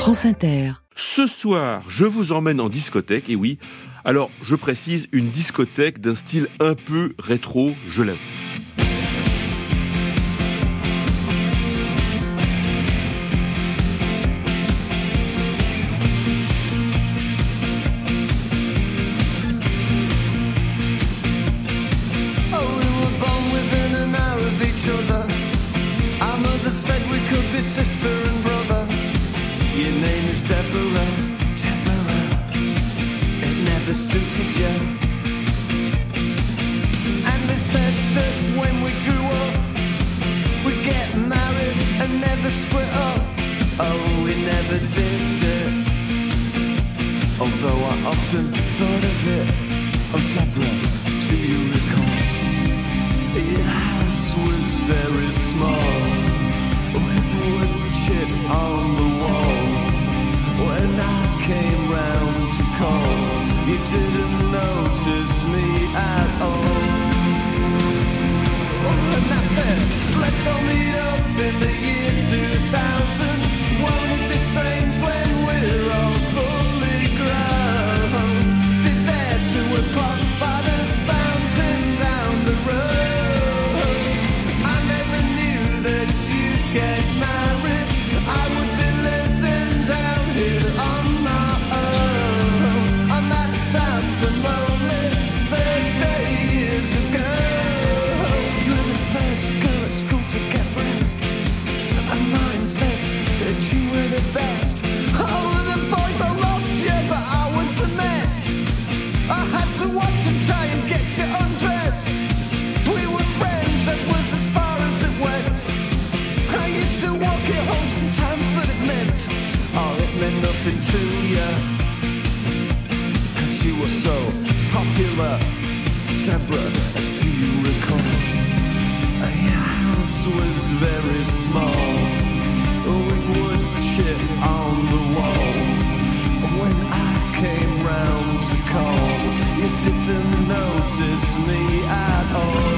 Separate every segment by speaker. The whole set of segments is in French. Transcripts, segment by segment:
Speaker 1: France Inter.
Speaker 2: Ce soir, je vous emmène en discothèque, et oui, alors je précise, une discothèque d'un style un peu rétro, je l'avoue.
Speaker 3: Suited you. And they said that when we grew up we'd get married and never split up. Oh, we never did it, although I often thought of it. Oh, Deborah, do you recall? Your house was very small, with wood chip on the wall. When I came round to call, you didn't notice me at all. And I said, let's all meet up in the year 2000. Won't it be strange when we're all fully grown? Be there 2 o'clock by the fountain down the road. I never knew that you'd get married. I would be living down here on my own. On that damp and lonely Thursday years ago. You were the first girl at school to get breasts, and mine said that you were the best. Oh, the boys all loved you, but I was a mess. I had to watch and try and get you undressed. We were friends, that was as far as it went. I used to walk you home sometimes, but it meant, oh, it meant nothing to you. You were so popular, Deborah, do you recall? Your house was very small, with wood chip on the wall. When I came round to call, you didn't notice me at all.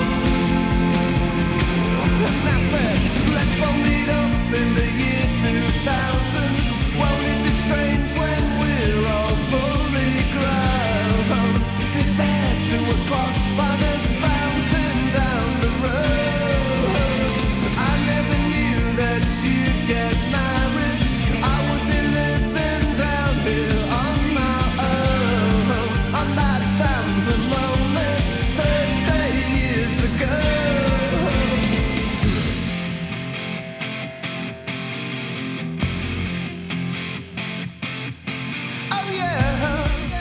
Speaker 3: And I said, let's all meet up in the year 2000. Won't it be strange when we're all fully grown? Be there 2 o'clock by the fountain down the road. I never knew that you'd get married. I would be living down here on my own. On that damp and lonely Thursday years ago. Oh yeah.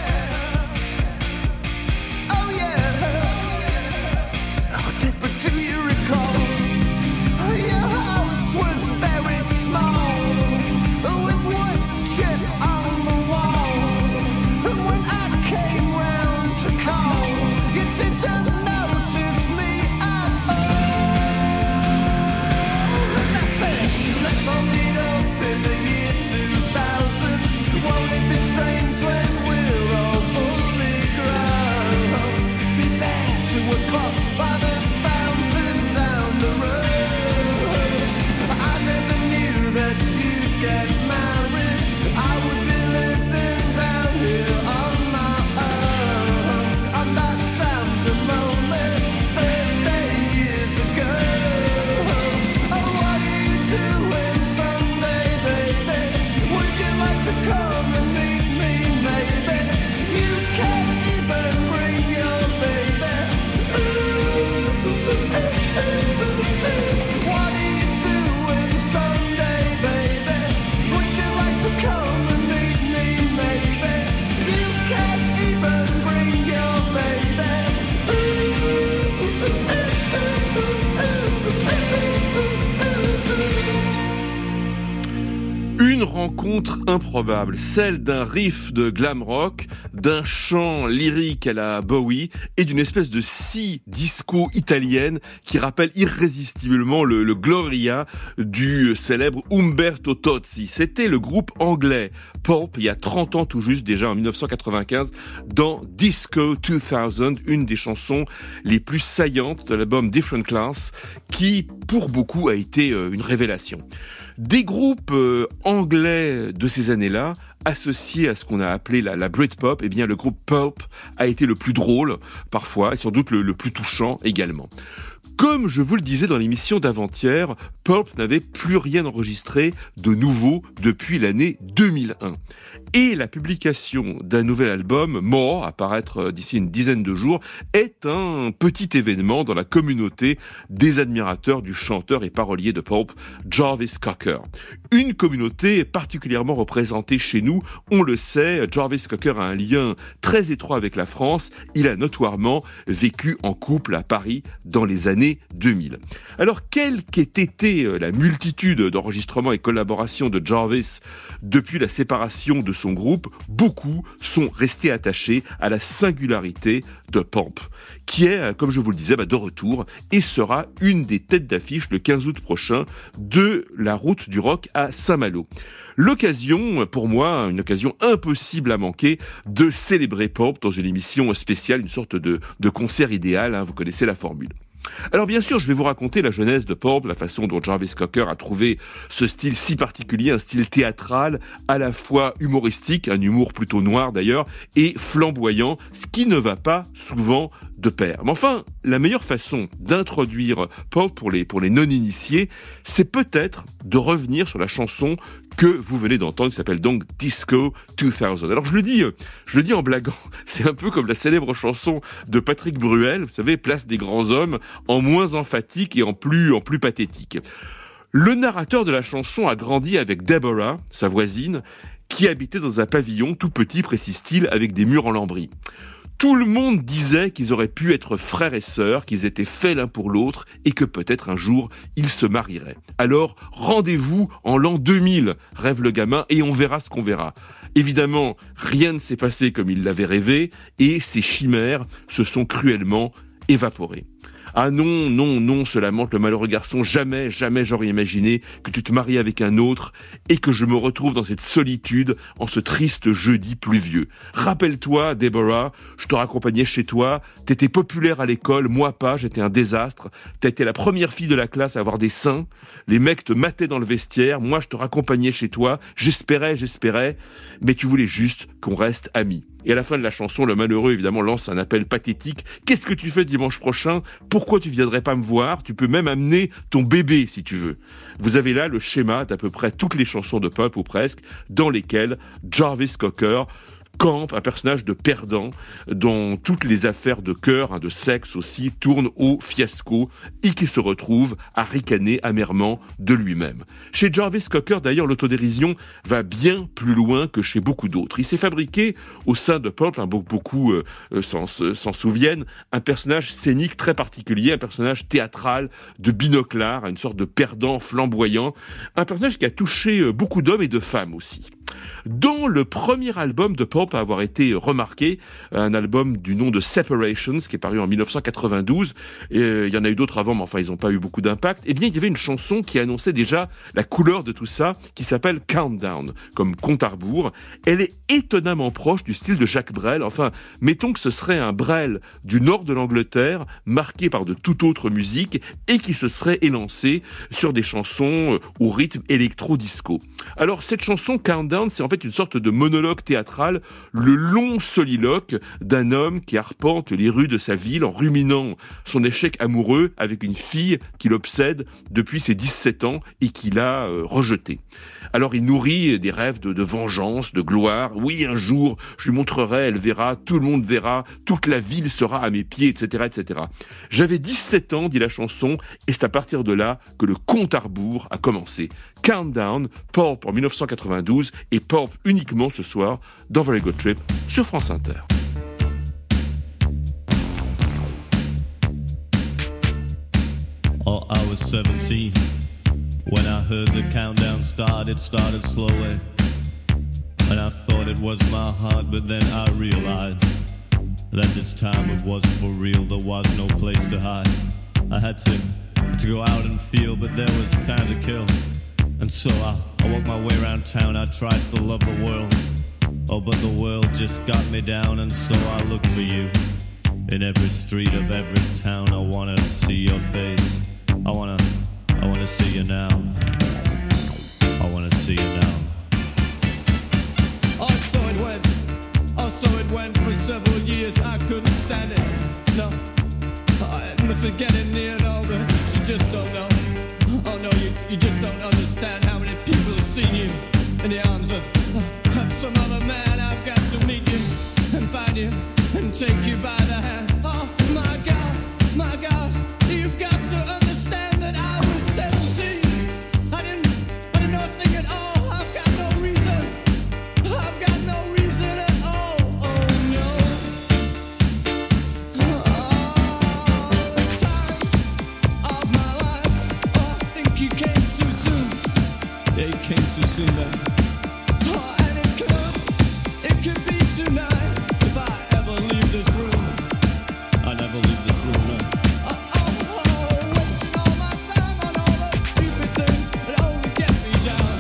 Speaker 3: Oh yeah. Oh, Deborah, do you recall? Your house was very small, with wood chip on the wall. And when I came round to call, you didn't notice me at all. And I said, let's all meet up in the year 2000. Won't it be strange when we're all fully grown? Be there 2 o'clock by the fountain down the road. I never knew that you'd get married. I would be living down here on my own. On that damp and lonely Thursday years ago. Oh, what are you doing Sunday, baby? Would you like to come and meet me, maybe? You can't even bring your baby. What are you doing Sunday, baby? Would you like to come and meet me, maybe? You can't even bring your baby.
Speaker 2: Une rencontre improbable, celle d'un riff de glam rock, d'un chant lyrique à la Bowie et d'une espèce de scie disco italienne qui rappelle irrésistiblement le Gloria du célèbre Umberto Tozzi. C'était le groupe anglais Pulp, il y a 30 ans tout juste, déjà en 1995, dans Disco 2000, une des chansons les plus saillantes de l'album Different Class, qui pour beaucoup a été une révélation. Des groupes anglais de ces années-là, associé à ce qu'on a appelé la Britpop, eh bien le groupe Pulp a été le plus drôle parfois et sans doute le plus touchant également. Comme je vous le disais dans l'émission d'avant-hier, Pulp n'avait plus rien enregistré de nouveau depuis l'année 2001. Et la publication d'un nouvel album, More, à paraître d'ici une dizaine de jours, est un petit événement dans la communauté des admirateurs du chanteur et parolier de Pulp, Jarvis Cocker. Une communauté particulièrement représentée chez nous, on le sait, Jarvis Cocker a un lien très étroit avec la France, il a notoirement vécu en couple à Paris dans les années 2000. Alors, quelle qu'ait été la multitude d'enregistrements et collaborations de Jarvis depuis la séparation de son groupe, beaucoup sont restés attachés à la singularité de Pulp, qui est, comme je vous le disais, de retour et sera une des têtes d'affiche le 15 août prochain de la route du rock à Saint-Malo. L'occasion, pour moi, une occasion impossible à manquer de célébrer Pulp dans une émission spéciale, une sorte de concert idéal, vous connaissez la formule. Alors bien sûr, je vais vous raconter la genèse de Pulp, la façon dont Jarvis Cocker a trouvé ce style si particulier, un style théâtral, à la fois humoristique, un humour plutôt noir d'ailleurs, et flamboyant, ce qui ne va pas souvent de pair. Mais enfin, la meilleure façon d'introduire Pulp pour les non-initiés, c'est peut-être de revenir sur la chanson que vous venez d'entendre, qui s'appelle donc Disco 2000. Alors je le dis en blaguant, c'est un peu comme la célèbre chanson de Patrick Bruel, vous savez, Place des grands hommes, en moins emphatique et en plus pathétique. Le narrateur de la chanson a grandi avec Deborah, sa voisine, qui habitait dans un pavillon tout petit, précise-t-il, avec des murs en lambris. Tout le monde disait qu'ils auraient pu être frères et sœurs, qu'ils étaient faits l'un pour l'autre et que peut-être un jour ils se marieraient. Alors, rendez-vous en l'an 2000, rêve le gamin, et on verra ce qu'on verra. Évidemment, rien ne s'est passé comme il l'avait rêvé et ces chimères se sont cruellement évaporées. Ah non, se lamente le malheureux garçon, jamais j'aurais imaginé que tu te maries avec un autre et que je me retrouve dans cette solitude en ce triste jeudi pluvieux. Rappelle-toi, Deborah, je te raccompagnais chez toi, t'étais populaire à l'école, moi pas, j'étais un désastre, t'as été la première fille de la classe à avoir des seins, les mecs te mataient dans le vestiaire, moi je te raccompagnais chez toi, j'espérais, mais tu voulais juste qu'on reste amis. Et à la fin de la chanson, le malheureux, évidemment, lance un appel pathétique. Qu'est-ce que tu fais dimanche prochain ? Pourquoi tu viendrais pas me voir ? Tu peux même amener ton bébé, si tu veux. Vous avez là le schéma d'à peu près toutes les chansons de Pulp, ou presque, dans lesquelles Jarvis Cocker campe un personnage de perdant dont toutes les affaires de cœur, de sexe aussi, tournent au fiasco et qui se retrouve à ricaner amèrement de lui-même. Chez Jarvis Cocker, d'ailleurs, l'autodérision va bien plus loin que chez beaucoup d'autres. Il s'est fabriqué au sein de Pulp, beaucoup s'en souviennent, un personnage scénique très particulier, un personnage théâtral de binoclard, une sorte de perdant flamboyant, un personnage qui a touché beaucoup d'hommes et de femmes aussi. Dans le premier album de Pulp à avoir été remarqué, un album du nom de Separations, qui est paru en 1992, et il y en a eu d'autres avant, mais enfin ils n'ont pas eu beaucoup d'impact, eh bien il y avait une chanson qui annonçait déjà la couleur de tout ça, qui s'appelle Countdown, comme compte à rebours. Elle est étonnamment proche du style de Jacques Brel, enfin, mettons que ce serait un Brel du nord de l'Angleterre, marqué par de toute autre musique, et qui se serait élancé sur des chansons au rythme électro-disco. Alors cette chanson Countdown, c'est en fait une sorte de monologue théâtral, le long soliloque d'un homme qui arpente les rues de sa ville en ruminant son échec amoureux avec une fille qui l'obsède depuis ses 17 ans et qu'il a rejetée. Alors il nourrit des rêves de vengeance, de gloire. Oui, un jour, je lui montrerai, elle verra, tout le monde verra, toute la ville sera à mes pieds, etc., etc. J'avais 17 ans, dit la chanson, et c'est à partir de là que le compte à rebours a commencé. Countdown, Pulp en 1992 et Pulp uniquement ce soir dans Very Good Trip sur France Inter.
Speaker 1: Oh, I was 17 when I heard the countdown start. It started slowly, and I thought it was my heart, but then I realized that this time it was for real. There was no place to hide. I had to go out and feel, but there was time to kill. And so I walked my way around town. I tried to love the world, oh, but the world just got me down. And so I looked for you in every street of every town. I wanna see your face. I wanna see you now. see you now.
Speaker 4: Oh, so it went. Oh, so it went for several years. I couldn't stand it. No, it must be getting near, no, but you just don't know. Oh no, you just don't understand how many people have seen you in the arms of some other man. I've got to meet you and find you and take you by the hand. Oh my God, you've got to understand that I was 17. I didn't know a thing at all. I've got no reason at all. Oh no. The time of my life. Oh, I think you came too soon. Yeah, you came too soon then. Oh, and it could be tonight if I ever leave this room.
Speaker 1: I never leave this room, no.
Speaker 4: Wasting all my time on all those stupid things that only get me down.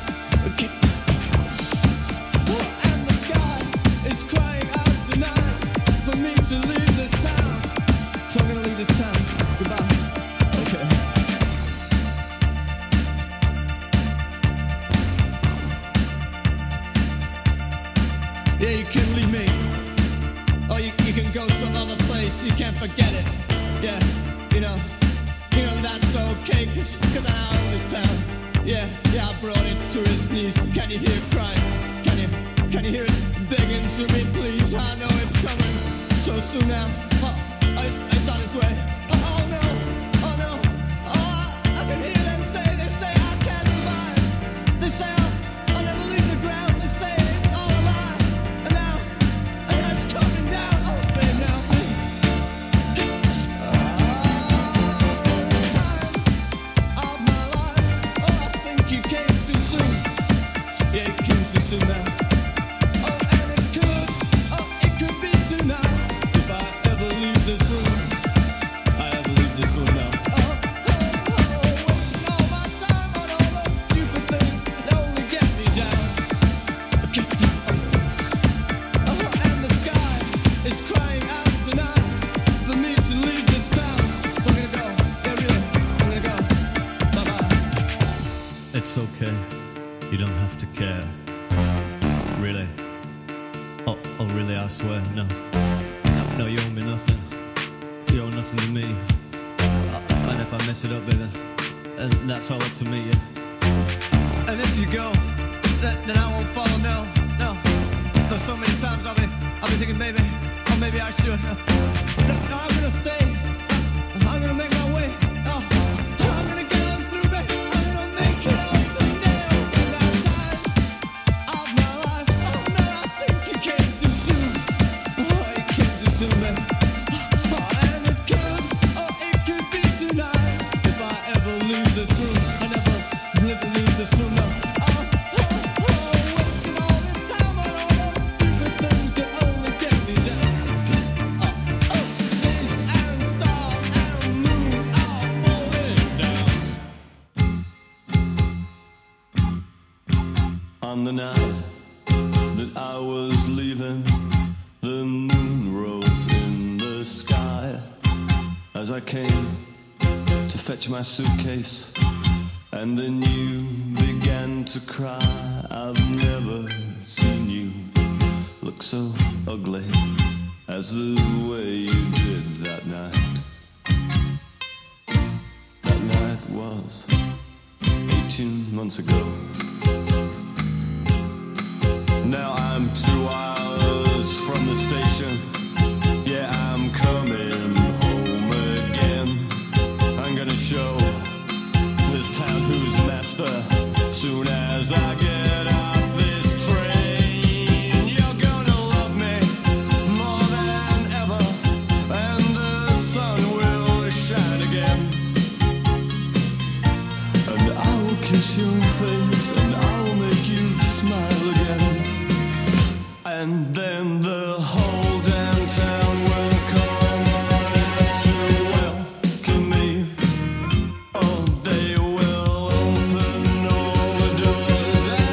Speaker 4: And the sky is crying out tonight for me to leave this town. So I'm gonna leave this town. Goodbye. Okay. Yeah, you can leave me. Or you can go some other place, you can't forget it. Yeah, you know that's okay, cause I own this town. Yeah, I brought it to its knees. Can you hear it crying? Can you hear it begging to me, please? I know it's coming so soon now. Oh, it's on its way. Oh no, I can hear them say, they say I can't survive. They say I'll never leave the ground. They say it's all a lie. And now it's coming down. Oh, babe, now, babe. Time of my life. Oh, I think you came too soon. Yeah, you came too soon now. Oh, and it could be tonight if I ever leave this room.
Speaker 1: I ever leave this room now.
Speaker 4: Wasting all my time on all those stupid things that only get me down. And the sky is crying out tonight for me to leave this town. So I'm gonna go. Yeah, really, I'm gonna go. Bye-bye.
Speaker 1: It's okay. You don't have to care. Really. Oh, really, I swear. No, you owe me nothing. You owe nothing to me. And if I mess it up, baby, and that's all up to me, yeah.
Speaker 4: And if you go, then I won't follow. No. There's so many times I'll be thinking maybe I should. No, I'm gonna stay. I'm gonna make my way. Oh, I'm gonna get on through, baby. I'm gonna make it on someday. Oh, that time of my life. Oh no, I think you came too soon. Oh, you came too soon, baby. Oh, and it could be tonight if I ever leave this room. I never live to leave this room, no. Wasting all the time on all those stupid things that only get me down. Days and stars and moon are falling down.
Speaker 1: On the night that I was leaving, the moon rose in the sky as I came to fetch my suitcase, and then you began to cry. I've never seen you look so ugly as the way you did that night. That night was 18 months ago. Now I'm 2 hours from the station. Yeah, I'm coming home again. I'm gonna show this town who's master soon as I get out this train. You're gonna love me more than ever, and the sun will shine again. And I will kiss your face, and I will make you smile again. And then the whole damn town will come running to welcome me. Oh, they will open all the doors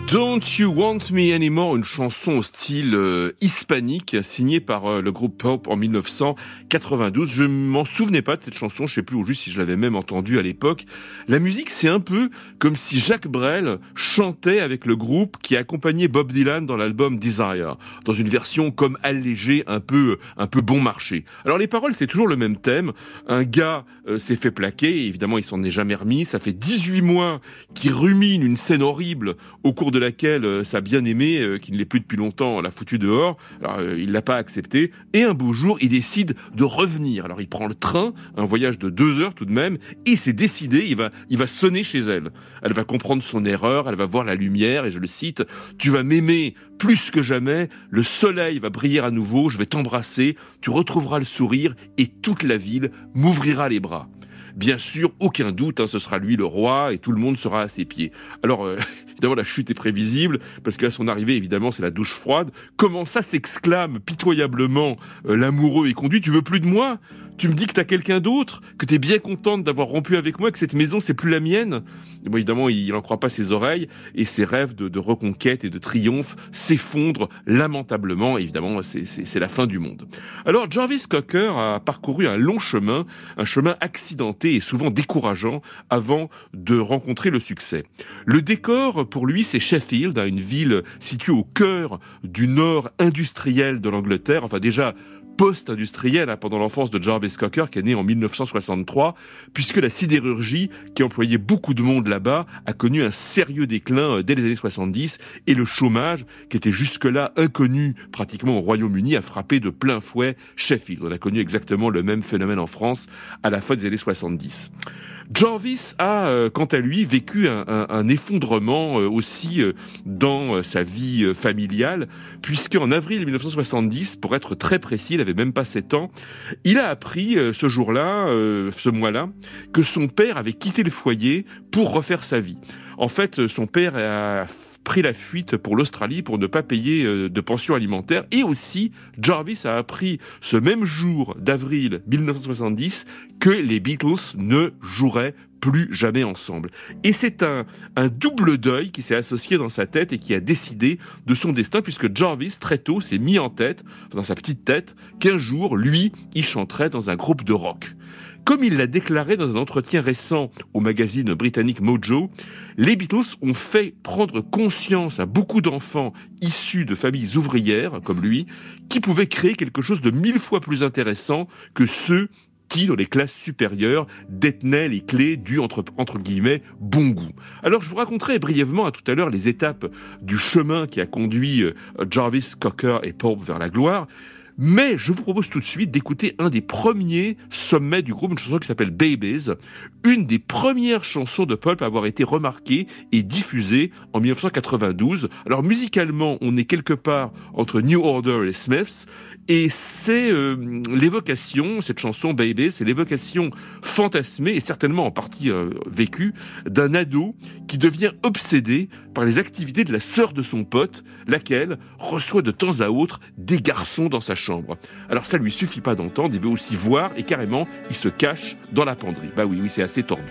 Speaker 2: Don't You Want Me Anymore, une chanson au style hispanique signée par le groupe Pulp en 1992. Je m'en souvenais pas de cette chanson, je sais plus au juste si je l'avais même entendue à l'époque. La musique, c'est un peu comme si Jacques Brel chantait avec le groupe qui accompagnait Bob Dylan dans l'album Desire, dans une version comme allégée, un peu bon marché. Alors les paroles, c'est toujours le même thème. Un gars s'est fait plaquer, et évidemment il s'en est jamais remis. Ça fait 18 mois qu'il rumine une scène horrible au cours de laquelle sa bien-aimée, qui ne l'est plus depuis longtemps, l'a foutu dehors. Alors il l'a pas accepté, et un beau jour il décide de revenir. Alors il prend le train, un voyage de 2 heures tout de même, et c'est décidé, il va sonner chez elle. Elle va comprendre son erreur, elle va voir la lumière, et je le cite: tu vas m'aimer plus que jamais, le soleil va briller à nouveau, je vais t'embrasser, tu retrouveras le sourire, et toute la ville m'ouvrira les bras. Bien sûr, aucun doute, ce sera lui le roi et tout le monde sera à ses pieds. Alors, évidemment, la chute est prévisible, parce qu'à son arrivée, évidemment, c'est la douche froide. Comment ça s'exclame pitoyablement l'amoureux et conduit: tu veux plus de moi ? Tu me dis que t'as quelqu'un d'autre, que t'es bien contente d'avoir rompu avec moi, que cette maison c'est plus la mienne. Et bon, évidemment, il n'en croit pas ses oreilles, et ses rêves de reconquête et de triomphe s'effondrent lamentablement. Évidemment, c'est la fin du monde. Alors, Jarvis Cocker a parcouru un long chemin, un chemin accidenté et souvent décourageant avant de rencontrer le succès. Le décor, pour lui, c'est Sheffield, une ville située au cœur du nord industriel de l'Angleterre. Enfin, déjà post-industriel pendant l'enfance de Jarvis Cocker, qui est né en 1963, puisque la sidérurgie, qui employait beaucoup de monde là-bas, a connu un sérieux déclin dès les années 70, et le chômage, qui était jusque-là inconnu pratiquement au Royaume-Uni, a frappé de plein fouet Sheffield. On a connu exactement le même phénomène en France à la fin des années 70. Jarvis a, quant à lui, vécu un effondrement aussi dans sa vie familiale, puisque en avril 1970, pour être très précis, il avait même pas 7 ans, il a appris ce jour-là, ce mois-là, que son père avait quitté le foyer pour refaire sa vie. En fait, son père a pris la fuite pour l'Australie pour ne pas payer de pension alimentaire, et aussi Jarvis a appris ce même jour d'avril 1970 que les Beatles ne joueraient plus jamais ensemble. Et c'est un double deuil qui s'est associé dans sa tête et qui a décidé de son destin, puisque Jarvis, très tôt, s'est mis en tête, dans sa petite tête, qu'un jour, lui, il chanterait dans un groupe de rock. Comme il l'a déclaré dans un entretien récent au magazine britannique Mojo, les Beatles ont fait prendre conscience à beaucoup d'enfants issus de familles ouvrières, comme lui, qui pouvaient créer quelque chose de 1000 fois plus intéressant que ceux qui, dans les classes supérieures, détenaient les clés du, entre guillemets, bon goût. Alors, je vous raconterai brièvement tout à l'heure les étapes du chemin qui a conduit Jarvis Cocker et Pulp vers la gloire. Mais je vous propose tout de suite d'écouter un des premiers sommets du groupe, une chanson qui s'appelle Babies, une des premières chansons de Pulp à avoir été remarquée et diffusée en 1992. Alors musicalement, on est quelque part entre New Order et les Smiths, et c'est l'évocation, cette chanson Babies, c'est l'évocation fantasmée et certainement en partie vécue d'un ado qui devient obsédé par les activités de la sœur de son pote, laquelle reçoit de temps à autre des garçons dans sa chambre. Alors ça lui suffit pas d'entendre, il veut aussi voir, et carrément il se cache dans la penderie. Bah oui, c'est assez tordu.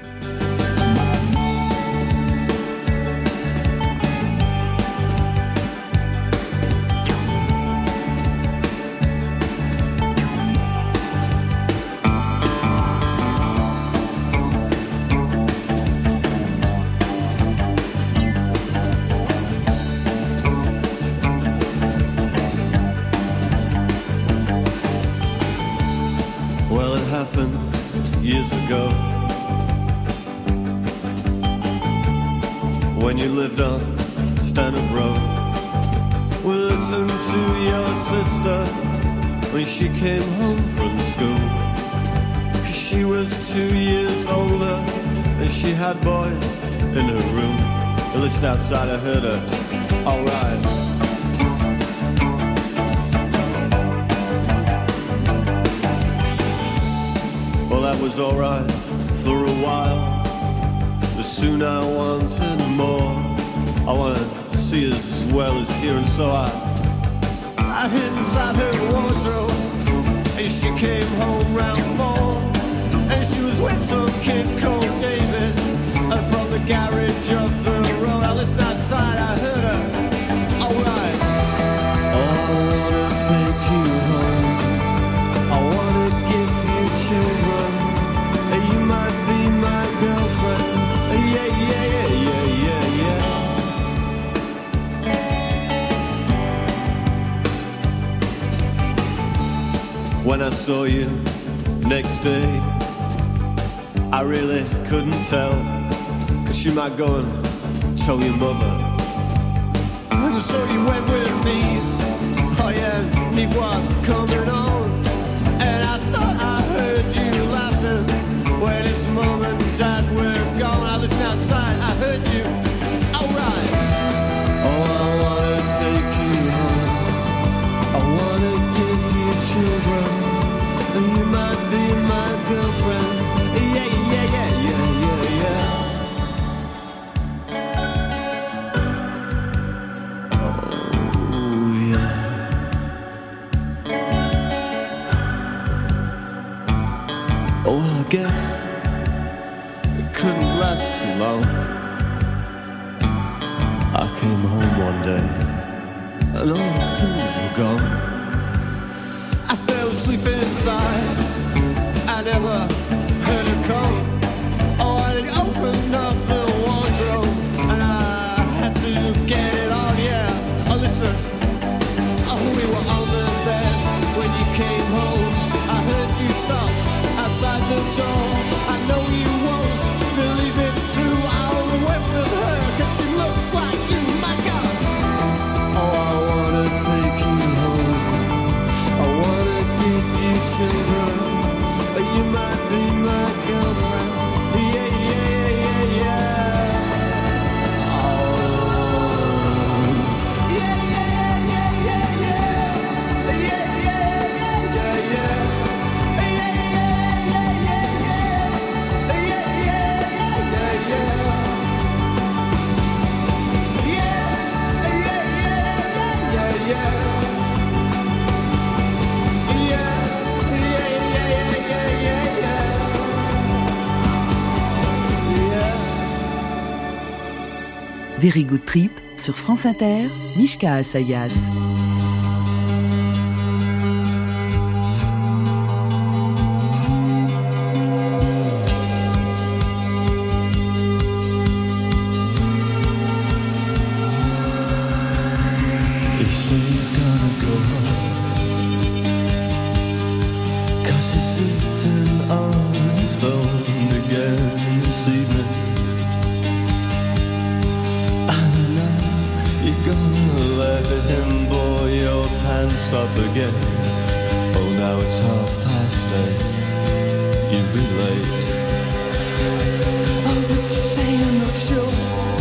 Speaker 1: Years ago, when you lived on Stanhope Road, we listened to your sister when she came home from school. 'Cause she was 2 years older and she had boys in her room. At least outside I heard her, alright. Well, that was alright for a while, but soon I wanted more. I wanted to see as well as hear, and so I hid inside her wardrobe, and she came home round 4, and she was with some kid called David.
Speaker 4: from the garage of the road. I listened outside, I heard her. Alright. Oh, I wanna take you home. I wanna give you children. You might be my girlfriend. Yeah, yeah, yeah, yeah, yeah, yeah. When I saw you next day, I really couldn't tell, 'cause she might go and tell your mother. And so you went with me. Oh yeah, me was coming on. And I thought I heard you laughing when his mom and dad were gone. I listened outside, I heard you. Alright. Oh, I wanna take you home. I wanna give you children. You might be my girlfriend. Yeah, yeah, yeah, yeah, yeah, yeah. Oh, yeah. Oh, I guess it couldn't last too long. I came home one day and all the things were gone. I fell asleep inside. I never heard her come. Oh, I opened up the wardrobe and I had to get it on, yeah. Oh, listen. Oh, we were on the bed when you came home. I heard you stop outside the door. I know you won't believe it's true. I'll went with her 'cause she looks like you, my God. Oh, I wanna take you home. I wanna give you children. You might be my girlfriend. Yeah, yeah, yeah, yeah. Oh. Yeah, yeah, yeah, yeah, yeah. Yeah, yeah, yeah, yeah, yeah. Yeah, yeah, yeah, yeah, yeah. Yeah, yeah, yeah, yeah, yeah. Yeah, yeah, yeah, yeah, yeah.
Speaker 5: Very Good Trip sur France Inter, Mishka Asayas.
Speaker 4: You say you've gotta go home, 'cause he's sitting on his throne again this evening. You're gonna let him blow your pants off again. Oh, now it's 8:30. You'll be late. Oh, but you say you're not sure.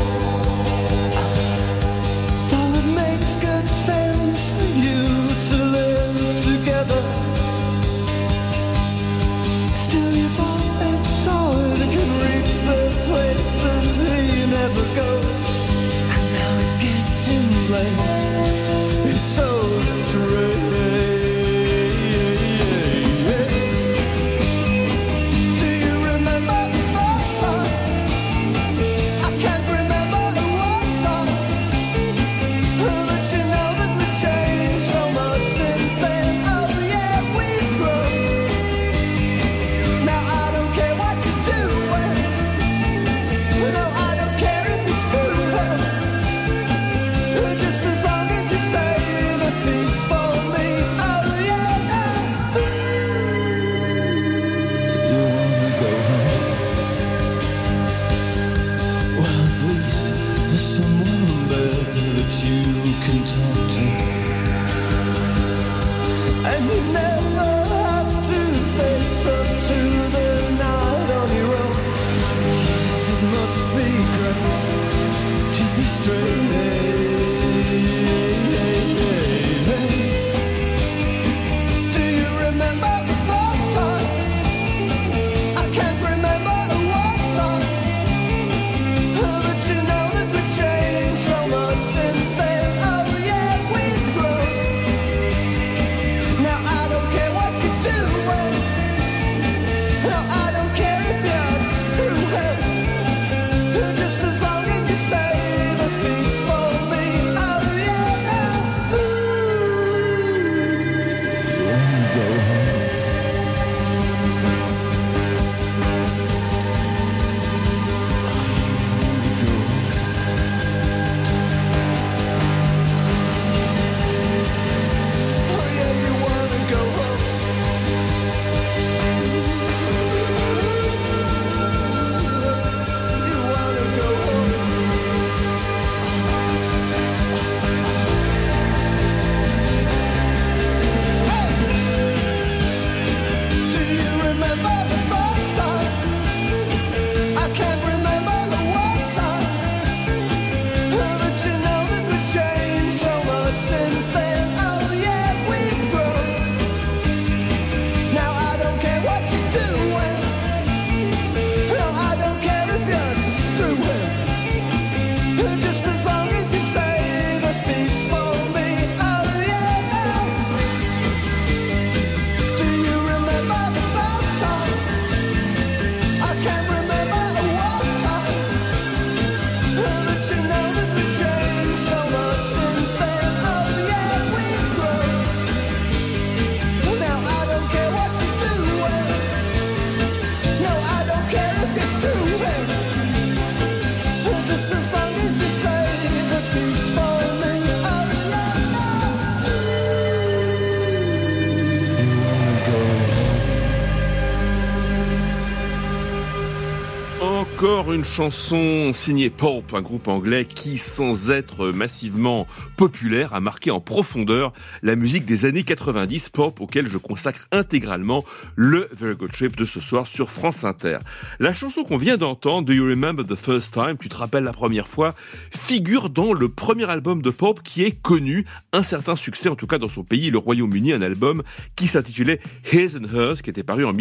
Speaker 4: Though it makes good sense for you to live together. Still, you bought a toy that can reach the places he never goes. Now it's getting late. It's so strange. Do you remember the first time? I can't remember the worst time. But you know that we've changed so much since then. Oh yeah, we've grown. Now I don't care what you do. No, I don't care if you screw up. Just as long as you say the peace for me. Oh yeah. You wanna go home? Well, at least there's someone there that you can talk to. And you never have to face up to the night on your own. Jesus, it must be great to be straight. Do you remember the first time? I can't remember the worst time. But you know that we've changed so much since then. Oh yeah, we've grown. Now I don't care what you do. No, I don't care if you screw him.
Speaker 2: Alors, une chanson signée Pulp, un groupe anglais qui, sans être massivement populaire, a marqué en profondeur la musique des années 90, Pulp, auquel je consacre intégralement le Very Good Trip de ce soir sur France Inter. La chanson qu'on vient d'entendre, Do You Remember the First Time, tu te rappelles la première fois, figure dans le premier album de Pulp qui est connu, un certain succès en tout cas dans son pays, le Royaume-Uni, un album qui s'intitulait His and Hers, qui était paru en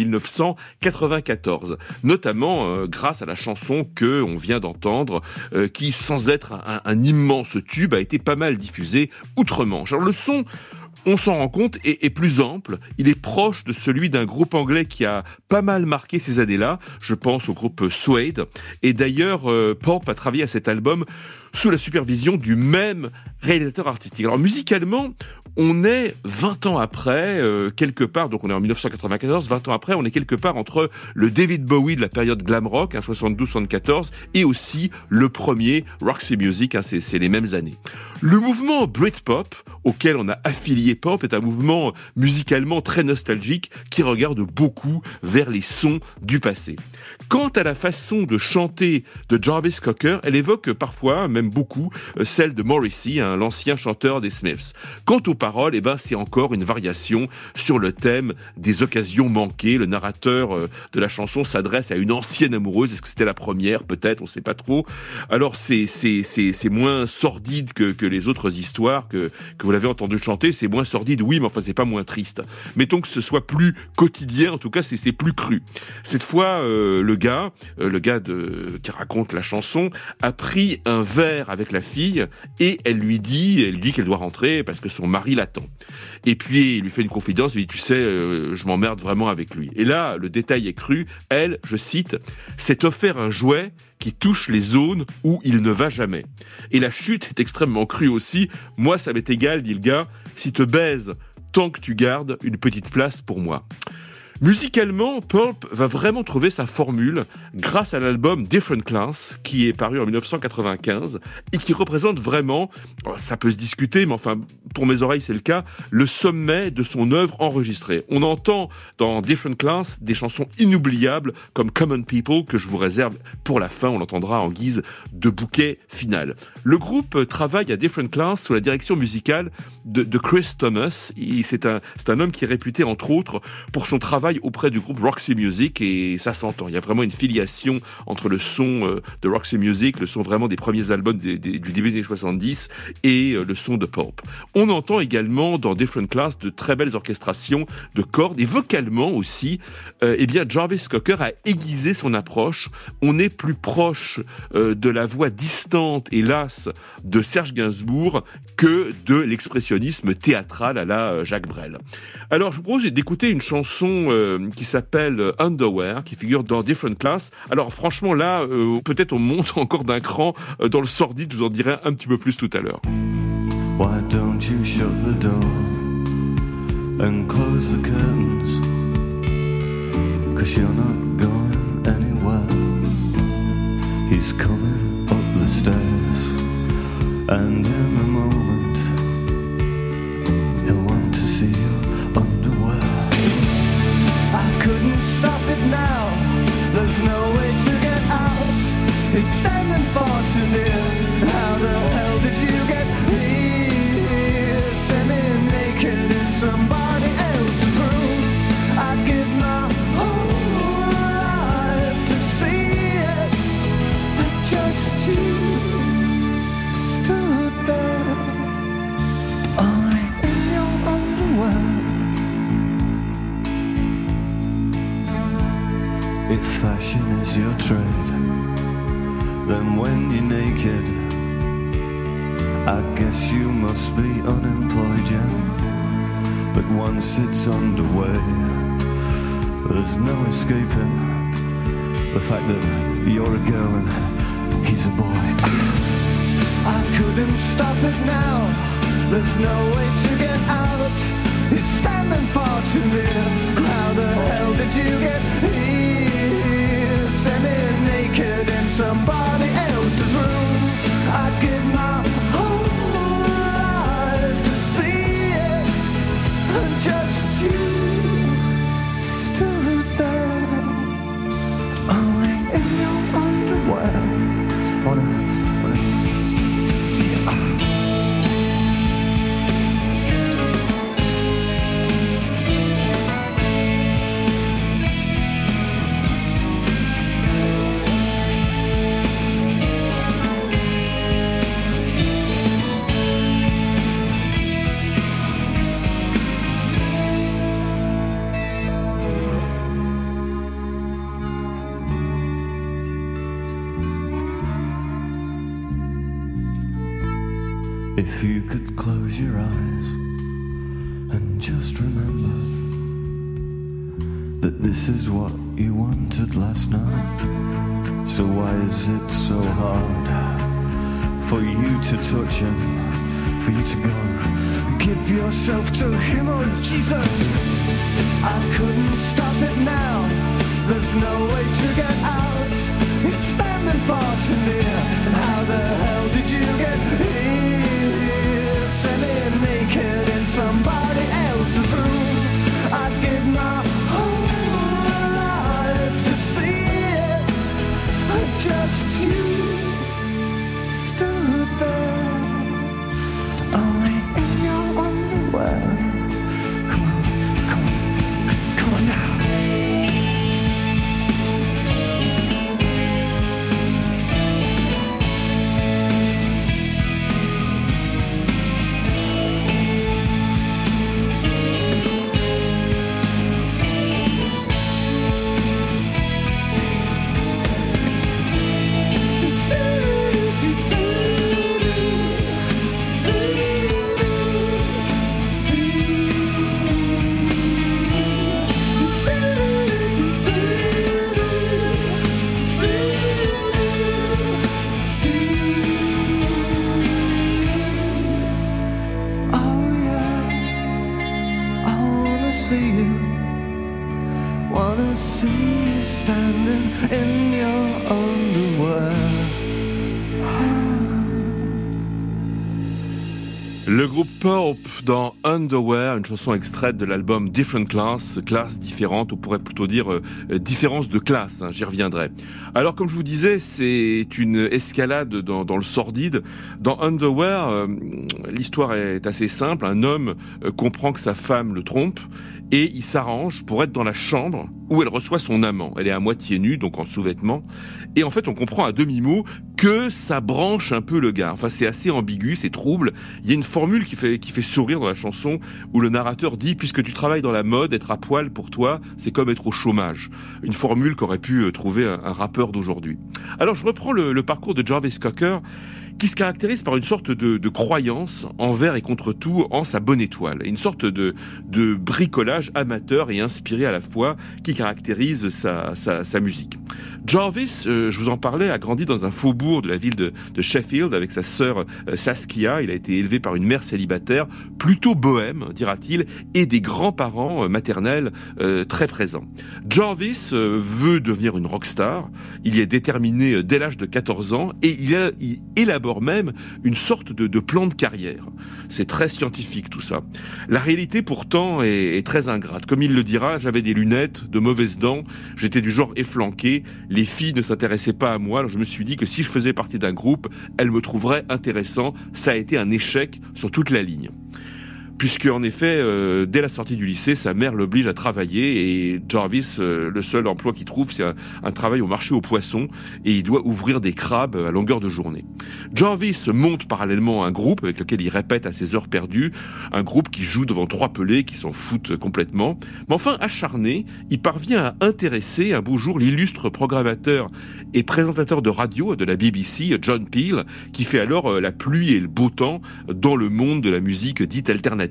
Speaker 2: 1994, notamment grâce à la chanson que on vient d'entendre, qui sans être un immense tube a été pas mal diffusé outre-Manche. Alors le son, on s'en rend compte, est plus ample. Il est proche de celui d'un groupe anglais qui a pas mal marqué ces années-là. Je pense au groupe Suede. Et d'ailleurs, Pulp a travaillé à cet album sous la supervision du même réalisateur artistique. Alors musicalement, on est 20 ans après, quelque part, donc on est en 1994, 20 ans après, on est quelque part entre le David Bowie de la période glam rock, 72-74, et aussi le premier Roxy Music, c'est les mêmes années. Le mouvement Britpop, auquel on a affilié Pulp, est un mouvement musicalement très nostalgique qui regarde beaucoup vers les sons du passé. Quant à la façon de chanter de Jarvis Cocker, elle évoque parfois, même beaucoup, celle de Morrissey, l'ancien chanteur des Smiths. Quant aux paroles, c'est encore une variation sur le thème des occasions manquées. Le narrateur de la chanson s'adresse à une ancienne amoureuse. Est-ce que c'était la première? Peut-être, on ne sait pas trop. Alors c'est moins sordide que les autres histoires que vous l'avez entendu chanter. C'est moins sordide, oui, mais enfin c'est pas moins triste. Mettons que ce soit plus quotidien, en tout cas c'est plus cru. Cette fois, le gars qui raconte la chanson a pris un verre avec la fille et elle lui dit qu'elle doit rentrer parce que son mari l'attend. Et puis il lui fait une confidence, il lui dit tu sais, je m'emmerde vraiment avec lui. Et là, le détail est cru. Elle, je cite, s'est offert un jouet qui touche les zones où il ne va jamais. Et la chute est extrêmement crue aussi. Moi, ça m'est égal, dit le gars, si te baise tant que tu gardes une petite place pour moi. Musicalement, Pulp va vraiment trouver sa formule grâce à l'album Different Class, qui est paru en 1995 et qui représente vraiment, ça peut se discuter, mais enfin, pour mes oreilles, c'est le cas, le sommet de son œuvre enregistrée. On entend dans Different Class des chansons inoubliables comme Common People, que je vous réserve pour la fin, on l'entendra en guise de bouquet final. Le groupe travaille à Different Class sous la direction musicale de Chris Thomas. C'est un homme qui est réputé, entre autres, pour son travail auprès du groupe Roxy Music, et ça s'entend. Il y a vraiment une filiation entre le son de Roxy Music, le son vraiment des premiers albums du début des années 70 et le son de Pulp. On entend également dans Different Class de très belles orchestrations de cordes et vocalement aussi, Jarvis Cocker a aiguisé son approche. On est plus proche de la voix distante, hélas, de Serge Gainsbourg que de l'expressionnisme théâtral à la Jacques Brel. Alors, je vous propose d'écouter une chanson qui s'appelle Underwear, qui figure dans Different Class. Alors, franchement, là, peut-être on monte encore d'un cran dans le sordide, je vous en dirai un petit peu plus tout à l'heure.
Speaker 6: Why don't you shut the door and close the curtains? 'Cause you're not going anywhere. He's coming up the stairs, and in a moment he'll want to see your underwear.
Speaker 3: I couldn't stop it now. There's no way to get out. It's standing far too near. How the hell did you get here? Semi-naked in somebody else's room. I'd give my whole life to see it. But just you stood there, only in your underwear.
Speaker 6: If fashion is your trade, then when you're naked, I guess you must be unemployed, yeah. But once it's underway, there's no escaping the fact that you're a girl and he's a boy.
Speaker 3: I couldn't stop it now. There's no way to get out. He's standing far too near. How the hell did you get here? Semi-naked in somebody else's room. I'd give my whole life to see it. And just you stood there, only in your underwear.
Speaker 6: wanna see you. If you could close your eyes and just remember that this is what you wanted last night. So why is it so hard for you to touch him, for you to go? Give yourself to him, oh Jesus. I couldn't stop it now. There's no way to get out. It's standing far too near. And how the hell did you get here? Semi-naked in somebody else's room. I'd give my whole life to see it. Just you stood there, only in your underwear. Come on now.
Speaker 2: Le groupe Pulp dans Underwear, une chanson extraite de l'album Different Class, classe différente, on pourrait plutôt dire différence de classe, j'y reviendrai. Alors comme je vous disais, c'est une escalade dans le sordide. Dans Underwear, l'histoire est assez simple, un homme comprend que sa femme le trompe et il s'arrange pour être dans la chambre où elle reçoit son amant. Elle est à moitié nue, donc en sous-vêtements. Et en fait, on comprend à demi-mot que ça branche un peu le gars. Enfin, c'est assez ambigu, c'est trouble. Il y a une formule qui fait sourire dans la chanson où le narrateur dit « Puisque tu travailles dans la mode, être à poil pour toi, c'est comme être au chômage ». Une formule qu'aurait pu trouver un rappeur d'aujourd'hui. Alors, je reprends le parcours de Jarvis Cocker, qui se caractérise par une sorte de croyance envers et contre tout en sa bonne étoile. Une sorte de bricolage amateur et inspiré à la fois qui caractérise sa musique. Jarvis, je vous en parlais, a grandi dans un faubourg de la ville de Sheffield avec sa sœur Saskia. Il a été élevé par une mère célibataire, plutôt bohème, dira-t-il, et des grands-parents maternels très présents. Jarvis veut devenir une rockstar. Il y est déterminé dès l'âge de 14 ans et il élabore même une sorte de plan de carrière. C'est très scientifique tout ça. La réalité pourtant est très ingrate. Comme il le dira, j'avais des lunettes, de mauvaises dents, j'étais du genre efflanqué, les filles ne s'intéressaient pas à moi, alors je me suis dit que si je faisais partie d'un groupe, elles me trouveraient intéressant. Ça a été un échec sur toute la ligne. Puisque en effet, dès la sortie du lycée, sa mère l'oblige à travailler et Jarvis, le seul emploi qu'il trouve, c'est un travail au marché aux poissons et il doit ouvrir des crabes à longueur de journée. Jarvis monte parallèlement un groupe avec lequel il répète à ses heures perdues, un groupe qui joue devant 3 pelés qui s'en foutent complètement. Mais enfin, acharné, il parvient à intéresser un beau jour l'illustre programmateur et présentateur de radio de la BBC, John Peel, qui fait alors la pluie et le beau temps dans le monde de la musique dite alternative.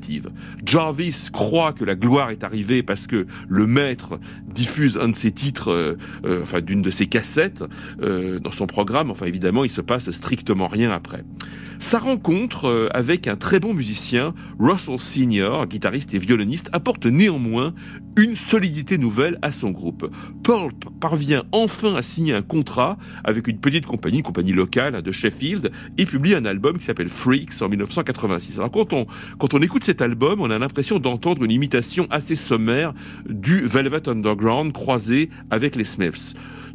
Speaker 2: Jarvis croit que la gloire est arrivée parce que le maître diffuse un de ses titres, d'une de ses cassettes dans son programme. Enfin, évidemment, il se passe strictement rien après. Sa rencontre avec un très bon musicien, Russell Senior, guitariste et violoniste, apporte néanmoins une solidité nouvelle à son groupe. Pulp parvient enfin à signer un contrat avec une petite compagnie, une compagnie locale de Sheffield, et publie un album qui s'appelle Freaks en 1986. Alors quand on écoute cet album, on a l'impression d'entendre une imitation assez sommaire du Velvet Underground croisée avec les Smiths.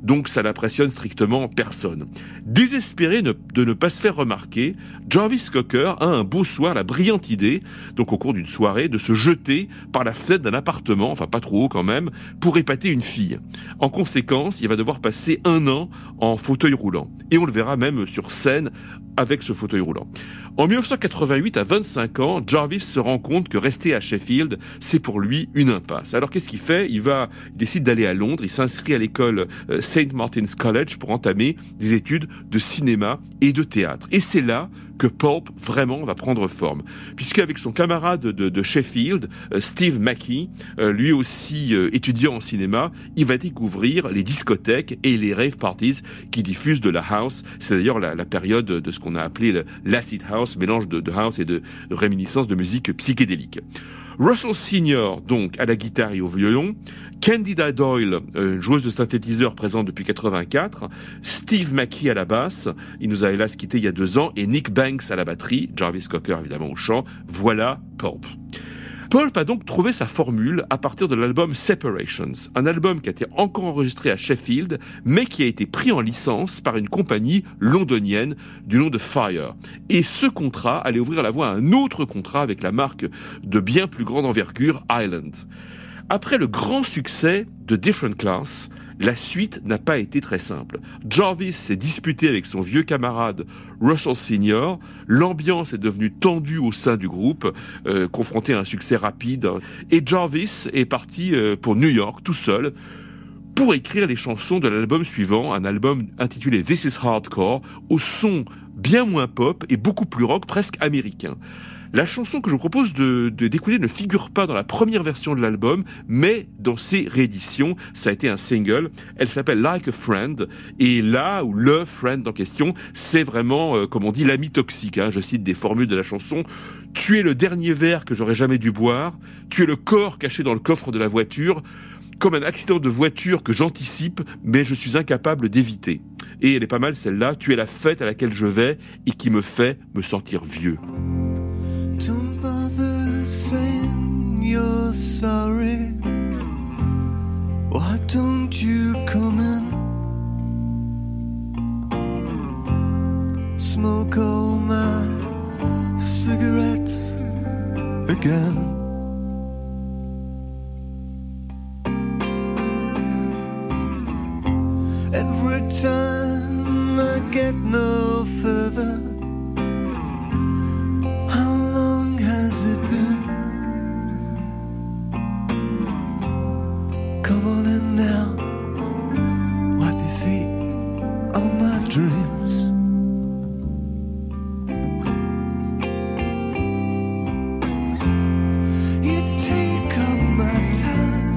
Speaker 2: donc ça n'impressionne strictement personne. Désespéré de ne pas se faire remarquer, Jarvis Cocker a un beau soir la brillante idée, donc au cours d'une soirée, de se jeter par la fenêtre d'un appartement, enfin pas trop haut quand même, pour épater une fille. En conséquence, il va devoir passer 1 an en fauteuil roulant. Et on le verra même sur scène avec ce fauteuil roulant. En 1988, à 25 ans, Jarvis se rend compte que rester à Sheffield, c'est pour lui une impasse. Alors qu'est-ce qu'il fait ? Il décide d'aller à Londres, il s'inscrit à l'école St. Martin's College pour entamer des études de cinéma et de théâtre. Et c'est là que Pulp vraiment va prendre forme. Puisqu'avec son camarade de Sheffield, Steve Mackey, lui aussi étudiant en cinéma, il va découvrir les discothèques et les rave parties qui diffusent de la house. C'est d'ailleurs la période de ce qu'on a appelé l'acid house, mélange de house et de réminiscence de musique psychédélique. Russell Senior, donc, à la guitare et au violon, Candida Doyle, joueuse de synthétiseur présente depuis 84, Steve Mackey à la basse, il nous a hélas quitté il y a 2 ans, et Nick Banks à la batterie, Jarvis Cocker évidemment au chant, voilà Pulp. Pulp a donc trouvé sa formule à partir de l'album Separations, un album qui a été encore enregistré à Sheffield, mais qui a été pris en licence par une compagnie londonienne du nom de Fire. Et ce contrat allait ouvrir la voie à un autre contrat avec la marque de bien plus grande envergure, Island. Après le grand succès de Different Class, la suite n'a pas été très simple. Jarvis s'est disputé avec son vieux camarade Russell Senior. L'ambiance est devenue tendue au sein du groupe, confronté à un succès rapide. Et Jarvis est parti pour New York tout seul pour écrire les chansons de l'album suivant, un album intitulé This is Hardcore, au son bien moins pop et beaucoup plus rock, presque américain. La chanson que je vous propose d'écouter ne figure pas dans la première version de l'album, mais dans ses rééditions, ça a été un single. Elle s'appelle Like a Friend, et là où le friend en question, c'est vraiment, comme on dit, l'ami toxique. Je cite des formules de la chanson. Tu es le dernier verre que j'aurais jamais dû boire. Tu es le corps caché dans le coffre de la voiture. Comme un accident de voiture que j'anticipe, mais je suis incapable d'éviter. Et elle est pas mal celle-là. Tu es la fête à laquelle je vais et qui me fait me sentir vieux.
Speaker 3: Don't bother saying you're sorry. Why don't you come in? Smoke all my cigarettes again. Every time I get no further, how long has it been? Come on in now, wipe your feet on my dreams. You take up my time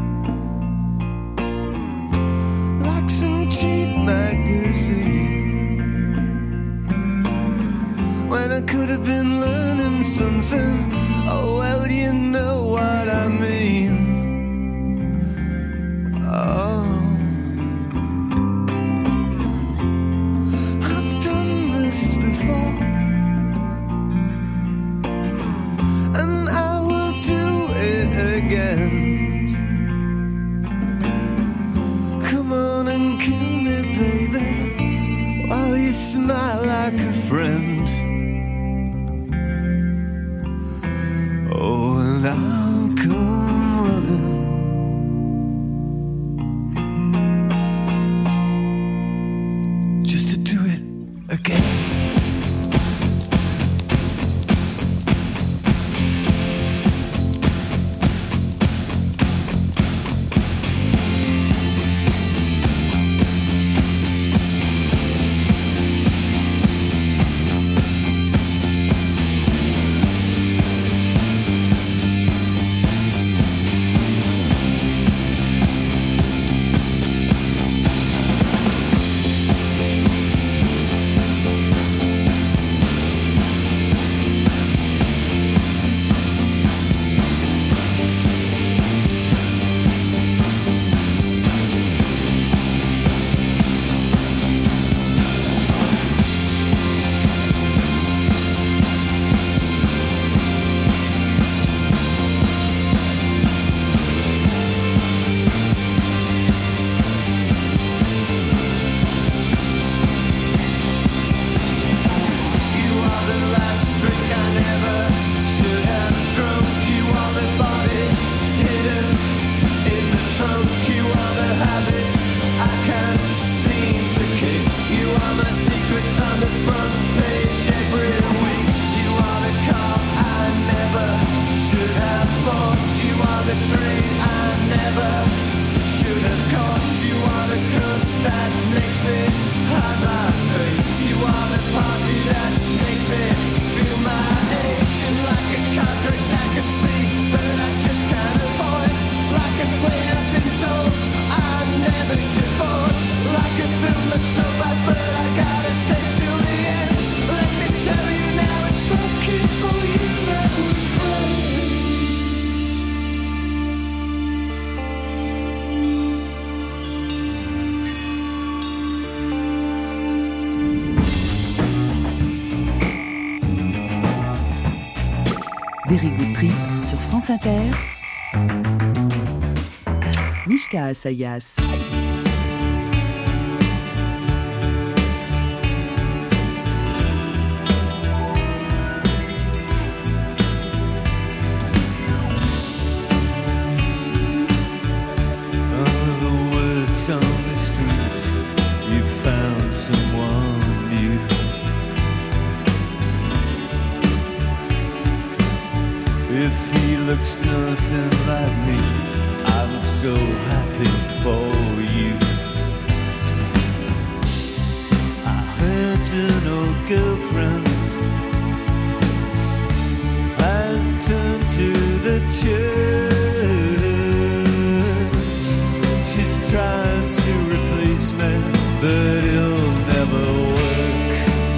Speaker 3: like some cheap magazine, when I could have been learning something. Oh, well, you know what I mean. Oh, I've done this before, and I will do it again. Come on and kill me, baby, while you smile like a friend. Oh, and I'll come running, just to do it again.
Speaker 5: Very Good Trip sur France Inter. Mishka Asayas.
Speaker 6: On the street, you found someone new. If he looks nothing like me, I'm so happy for you. I heard an old girlfriend has turned to the church. She's trying to replace me, but it'll never work.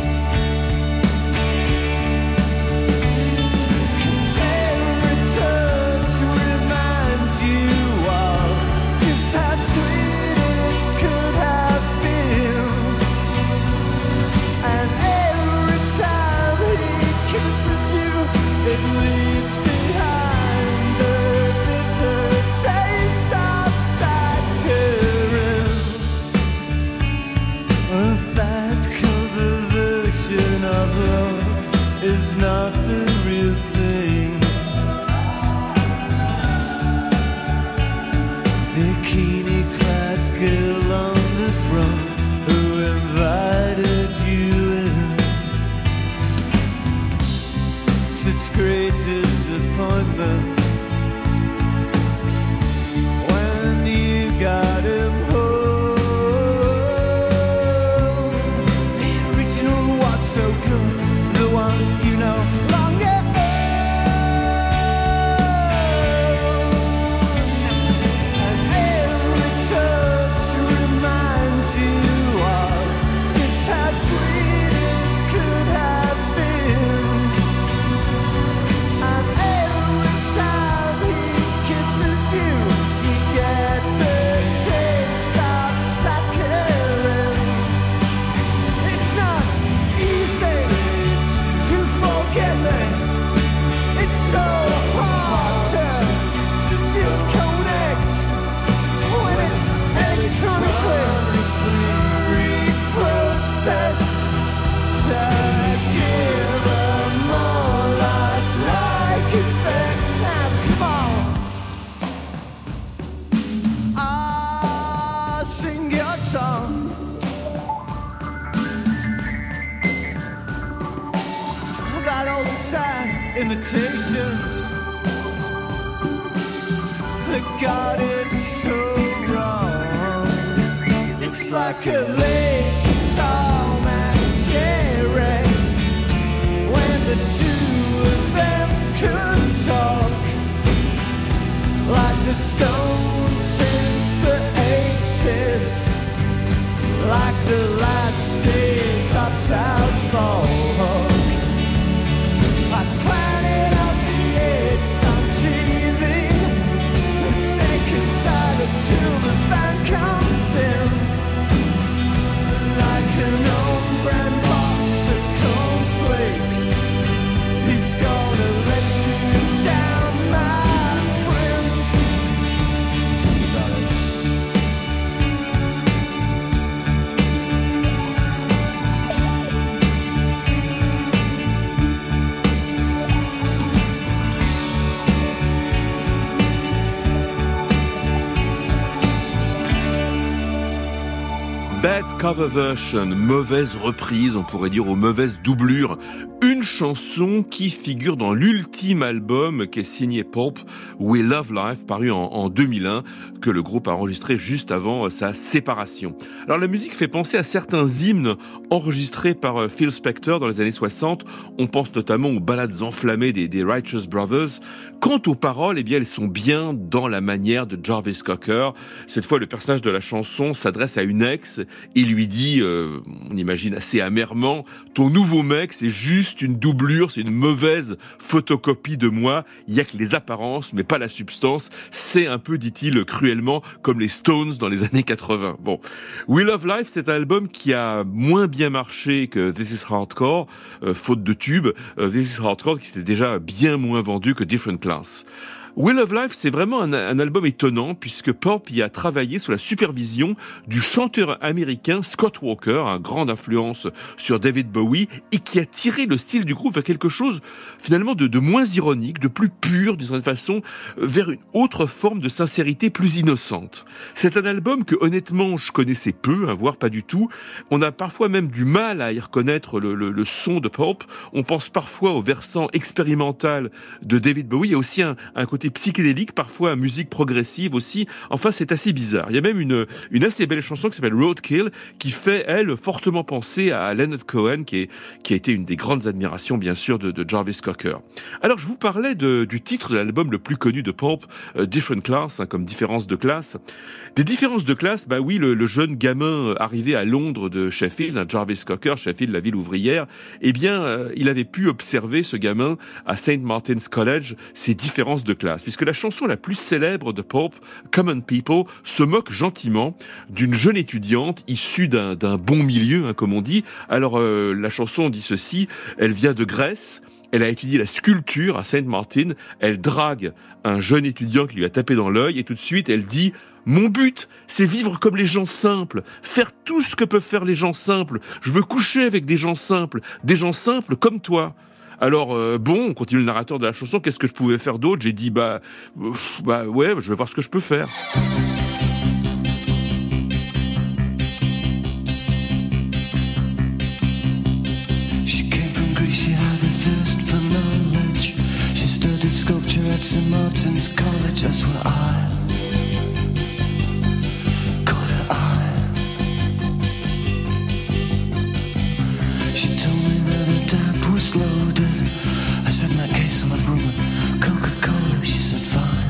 Speaker 6: 'Cause every touch reminds you of just how sweet it could have been. And every time he kisses you, it leaves behind the bitter taste of saccharine. A bad cover version of love is not the real thing. Bikini clad girl on the front who invited you in. Such great disappointment when you got him home. The original was so good, the one you know long ago. And every touch reminds you of just how sweet it could have been. And every time he kisses you, you get the taste of saccharine. It's not easy to forget me. It's so hard to disconnect when it's electronically reprocessed. To give a more like effect. Now come on, I'll sing your song. About all the sad imitations that got it so wrong. It's like a late Tom and Jerry when the two of them could talk, like the Stones since the 80s, like the last days of South Park. I planted out the eggs on TV, the second side until the band comes in, like an old brand box of cornflakes. He's gonna let you down, my friend. Tell me about it.
Speaker 2: Bad cover version, mauvaise reprise, on pourrait dire, ou mauvaise doublure. Une chanson qui figure dans l'ultime album qui est signé Pulp, We Love Life, paru en 2001, que le groupe a enregistré juste avant sa séparation. Alors la musique fait penser à certains hymnes enregistrés par Phil Spector dans les années 60. On pense notamment aux ballades enflammées des Righteous Brothers. Quant aux paroles, eh bien, elles sont bien dans la manière de Jarvis Cocker. Cette fois, le personnage de la chanson s'adresse à une ex et lui lui dit, on imagine assez amèrement, ton nouveau mec, c'est juste une doublure, c'est une mauvaise photocopie de moi, il y a que les apparences, mais pas la substance. C'est un peu, dit-il cruellement, comme les Stones dans les années 80. Bon. We Love Life, c'est un album qui a moins bien marché que This Is Hardcore, faute de tube. This Is Hardcore qui s'était déjà bien moins vendu que Different Class. We Love Life, c'est vraiment un album étonnant puisque Pulp y a travaillé sous la supervision du chanteur américain Scott Walker, un grande influence sur David Bowie, et qui a tiré le style du groupe vers quelque chose finalement de moins ironique, de plus pur d'une certaine façon, vers une autre forme de sincérité plus innocente. C'est un album que honnêtement je connaissais peu, voire pas du tout. On a parfois même du mal à y reconnaître le son de Pulp. On pense parfois au versant expérimental de David Bowie. Il y a aussi un côté psychédélique, parfois musique progressive aussi. Enfin, c'est assez bizarre. Il y a même une assez belle chanson qui s'appelle Roadkill, qui fait, elle, fortement penser à Leonard Cohen, qui a été une des grandes admirations, bien sûr, de Jarvis Cocker. Alors, je vous parlais du titre de l'album le plus connu de Pulp, Different Class, comme différence de classe. Des différences de classe, bah oui, le jeune gamin arrivé à Londres de Sheffield, Jarvis Cocker, Sheffield, la ville ouvrière, eh bien, il avait pu observer, ce gamin, à St. Martin's College, ces différences de classe. Puisque la chanson la plus célèbre de Pulp, Common People, se moque gentiment d'une jeune étudiante issue d'un bon milieu, comme on dit. Alors, la chanson dit ceci, elle vient de Grèce, elle a étudié la sculpture à St. Martin, elle drague un jeune étudiant qui lui a tapé dans l'œil, et tout de suite, elle dit « Mon but, c'est vivre comme les gens simples, faire tout ce que peuvent faire les gens simples. Je veux coucher avec des gens simples comme toi. » Alors, bon, on continue le narrateur de la chanson, qu'est-ce que je pouvais faire d'autre? J'ai dit, ouais, je vais voir ce que je peux faire.
Speaker 6: She came from Greece, she had a thirst for knowledge. She studied sculpture at St. Martin's College, that's where I caught her eye. She told me that her dad was loaded. I said, in that case I'll have rum and Coca-Cola. She said, fine.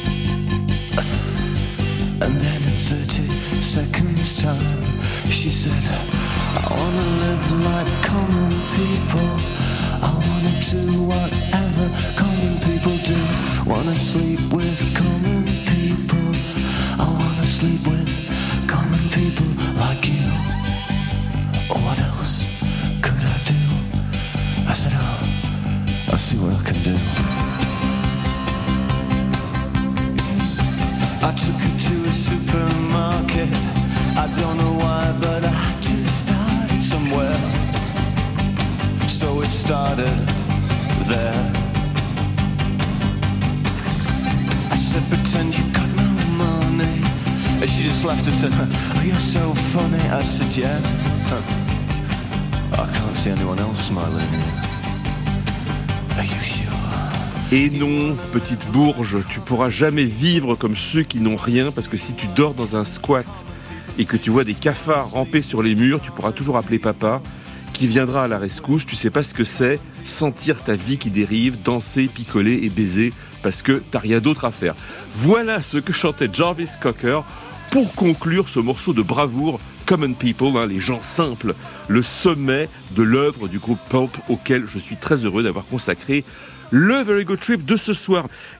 Speaker 6: And then in 30 seconds time she said, I wanna live like common people. I wanna do whatever common people do. Wanna sleep with common people. I wanna sleep with common people like you. What else could I do? I said, I'll see what I can do. I took her to a supermarket. I don't know why, but I just started somewhere. So it started there. I said, pretend you got no money. And she just laughed and said, oh, you're so funny. I said, yeah. I can't see anyone else smiling. Are you sure?
Speaker 2: Et non, petite bourge, tu pourras jamais vivre comme ceux qui n'ont rien, parce que si tu dors dans un squat et que tu vois des cafards ramper sur les murs, tu pourras toujours appeler papa, qui viendra à la rescousse. Tu sais pas ce que c'est, sentir ta vie qui dérive, danser, picoler et baiser, parce que t'as rien d'autre à faire. Voilà ce que chantait Jarvis Cocker pour conclure ce morceau de bravoure, Common People, les gens simples, le sommet de l'œuvre du groupe Pulp, auquel je suis très heureux d'avoir consacré le Very Good Trip de ce soir.